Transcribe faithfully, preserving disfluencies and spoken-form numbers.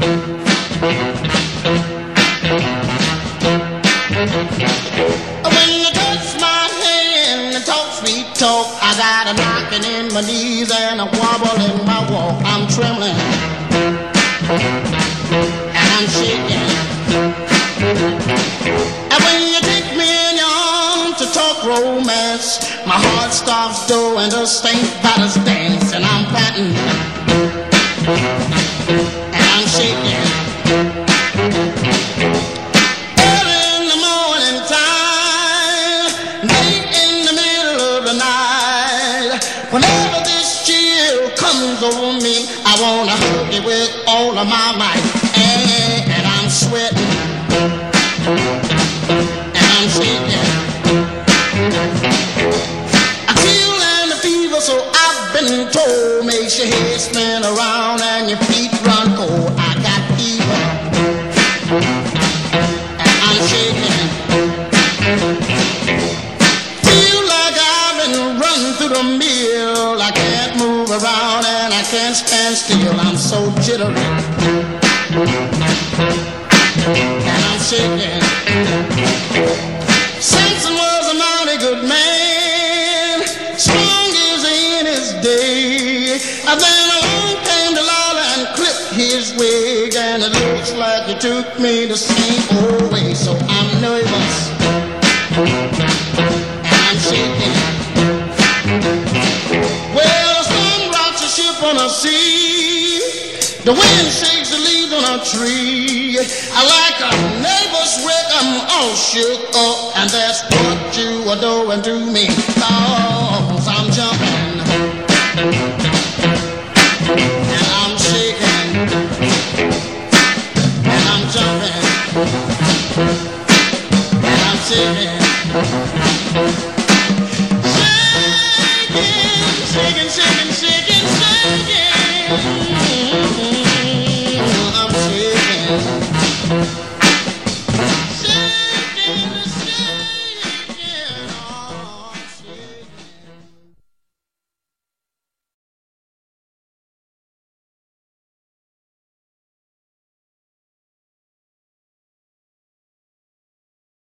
When you touch my hand and talk sweet talk, I got a knocking in my knees and a wobble in my walk. I'm trembling and I'm shaking. And when you take me in your arms to talk romance, my heart stops doing the Saint Vitus dance, and I'm panting and I'm shaking. Early in the morning time, late in the middle of the night, whenever this chill comes over me, I wanna hug you with all of my might, and, and I'm sweating and I'm shaking. I feel and the fever, so I've been told, makes your head spin around and your feet run cold. I got fever and I'm shaking. Feel like I've been running through the mill. I can't move around and I can't stand still. I'm so jittery and I'm shaking. Samson was a mighty good man, strong as in his day. And then along came Delilah and clipped his wig, and it looks like he took me the same old way. So I'm nervous and I'm shaking. Well, the sun rocks a ship on a sea, the wind shakes the leaves on a tree. I like a neighbor's wreck, I'm all shook up, and that's what you are doing to me. 'Cause I'm jumping